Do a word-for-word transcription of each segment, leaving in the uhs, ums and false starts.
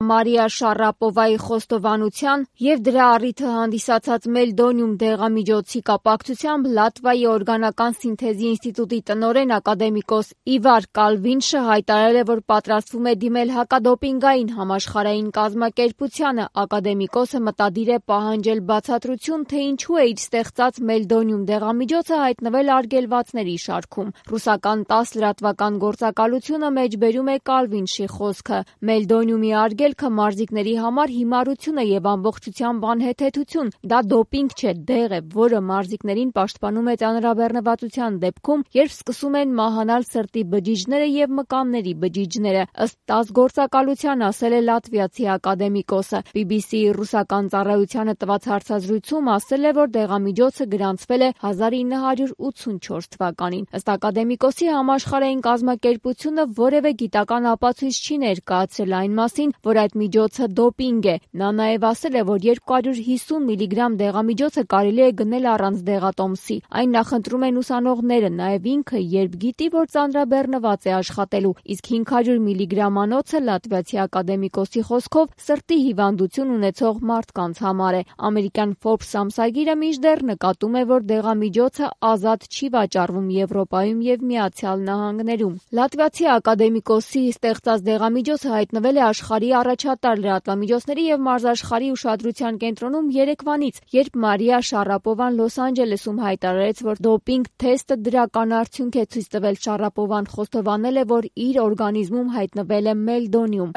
Մարիա Շարապովայի խոստովանության և դրա առիթը հանդիսացած Մելդոնիում դեղամիջոցի կապակցությամբ Լատվիայի օրգանական սինթեզի ինստիտուտի տնօրեն ակադեմիկոս Իվար Կալվինշը հայտարարել է, որ պատրաստվում է դիմել հակադոպինգային համաշխարհային կազմակերպությանը։ Ակադեմիկոսը մտադիր է պահանջել բացատրություն, թե ինչու է իր ստեղծած Մելդոնիում դեղամիջոցը հայտնվել արգելվածների շարքում։ Ռուսական տաս լրատվական գործակալությունը մեջբերում է Կալվինշի խոսքը։ Մելդոնիումի արգելքը մարզիկների համար հիմարություն է և ամբողջությամբ անհեթեթություն։ Դա դոպինգ չէ, դեղ է, որը մարզիկներին պաշտպանում է ծանրաբեռնվածության դեպքում, երբ սկսում են մահանալ սրտի բջիջները և մկանների բջիջները, ըստ տաս գործակալության ասել է լատվիացի ակադեմիկոսը։ բի բի սի-ի ռուսական ծառայությանը տված հարցազրույցում ասել է, որ դեղամիջոցը գրանցվել է հազար ինը հարյուր ութսունչորս թվականին։ Ըստ ակադեմիկոսի, համաշխարհային կազմակերպությունը որևէ գիտական ապացույց չի ներկայացրել այն մասին, որ այդ միջոցը դոպինգ է։ Նա նաև ասել է, որ երկու հարյուր հիսուն միլիգրամ դեղամիջոցը կարելի է գնել առանց դեղատոմսի։ Այն նախընտրում են ուսանողները, նաև ինքը, երբ գիտի, որ ծանրաբեռնված է աշխատելու, իսկ հինգ հարյուր միլիգրամանոցը լատվիացի ակադեմիկոսի խոսքով սրտի հիվանդություն ունեցող մարդկանց համար է։ Ամերիկյան Forbes ամսագիրը մինչդեռ նկատում է, որ դեղամիջոցը ազատ չի վաճառվում Եվրոպայում և Միացյալ Նահանգներում։ Լատվիացի ակադեմիկոսի ստեղծած դեղամիջոցը հայտնվել է աշխարհի առաջատար լրատվամիջոցների և մարզաշխարհի ուշադրության կենտրոնում երեկվանից, երբ Մարիա Շարապովան Լոս Անջելեսում հայտարարեց, որ դոպինգ թեստը դրական արդյունք է ցույց տվել։ Շարապովան խոստովանել է, որ իր օրգանիզմում հայտնվել է Մելդոնիում։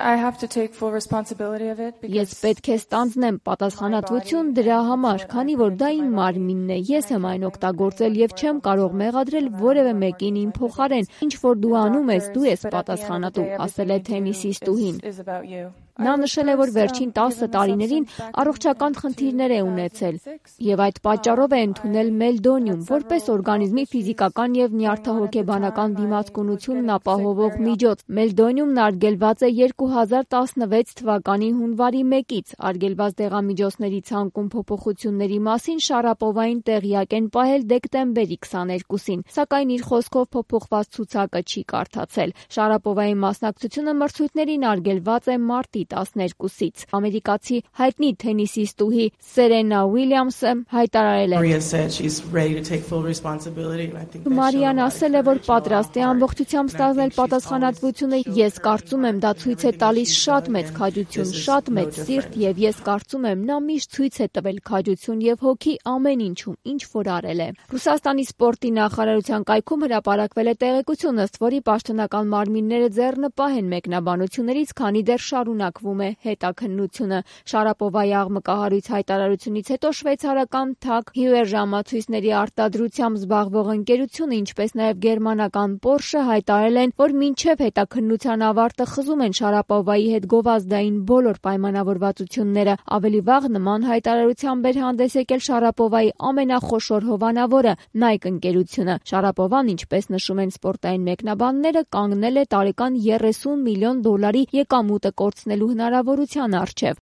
Ես պետք է ստանձնեմ պատասխանատվություն դրա համար, քանի որ դա իմ մարմինն է, ես եմ այն օգտագործել և չեմ կարող մեղադրել որևէ մեկին իմ փոխարեն։ Ինչ որ դու անում ես, դու ես պատասխանատու, ասել է թենիսիստուհին։ Նա նշել է, որ վերջին տասը տարիներին առողջական խնդիրներ է ունեցել և այդ պատճառով է ընդունել Մելդոնիում, որպես օրգանիզմի ֆիզիկական և նյարդահոգեբանական դիմացկունությունն ապահովող միջոց։ Մելդոնիումն արգելված է երկու հազար տասնվեց թվականի հունվարի մեկից։ Արգելված դեղամիջոցների ցանկում փոփոխությունների մասին Շարապովային տեղյակ են պահել դեկտեմբերի քսաներկուսին, սակայն իր խոսքով փոփոխված ցուցակը չի կարդացել։ Շարապովայի մասնակցությունը մրցույթներին արգելված է մարտի տասներկուսից։ Ամերիկացի հայտնի թենիսիստուհի Սերենա Ուիլյամսը հայտարարել է. Մարիան ասել է, որ պատրաստ է ամբողջությամբ ստանձնել պատասխանատվությունը։ Ես կարծում եմ, դա ցույց է տալիս շատ մեծ քաջություն, շատ մեծ սիրտ, և ես կարծում եմ, նա միշտ ցույց է տվել քաջություն և հոգի ամեն ինչում, ինչ որ արել է։ Ռուսաստանի սպորտի նախարարության կայքում հրապարակվել է տեղեկություն, ըստ որի պաշտոնական մարմինները ձեռնպահ են մեկնաբանություններից, քանի դեռ շարունակվում է հետաքննությունը։ Շարապովայի աղմկահարույց հայտարարությունից հետո շվեյցարական Թագ Հյուեր ժամացույցների արտադրությամբ զբաղվող ընկերությունը, ինչպես նաև գերմանական Porsche հայտարարել են, որ մինչև հետաքննության ավարտը խզում են Շարապովայի հետ գովազդային բոլոր պայմանավորվածությունները։ Ավելի վաղ նման հայտարարությամբ էր հանդես եկել Շարապովայի ամենախոշոր հովանավորը՝ Nike ընկերությունը։ Շարապովան, ինչպես նշում են սպորտային մեկնաբանները, կանգնել է տարեկան երեսուն միլիոն դոլարի եկամուտը կորցնելու հնարավորության առջև։